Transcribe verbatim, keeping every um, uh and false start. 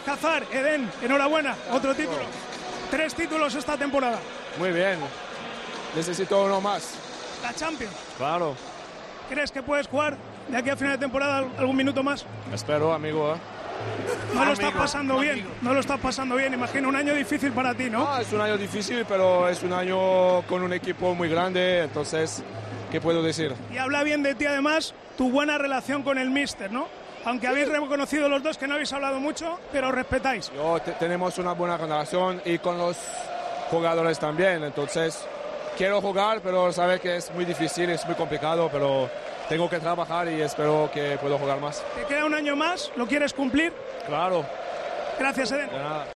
Cazar, Eden, enhorabuena, otro título. Tres títulos esta temporada. Muy bien. Necesito uno más. La Champions. Claro. ¿Crees que puedes jugar de aquí a final de temporada algún minuto más? Espero, amigo. ¿eh? No lo estás pasando bien, no lo estás pasando bien. Imagino un año difícil para ti, ¿no? No, es un año difícil, pero es un año con un equipo muy grande, entonces, ¿qué puedo decir? Y habla bien de ti además tu buena relación con el míster, ¿no? Aunque habéis reconocido los dos que no habéis hablado mucho, pero respetáis. Yo, te, tenemos una buena relación y con los jugadores también, entonces quiero jugar, pero sabes que es muy difícil, es muy complicado, pero tengo que trabajar y espero que pueda jugar más. ¿Te queda un año más? ¿Lo quieres cumplir? Claro. Gracias, Eden. De nada.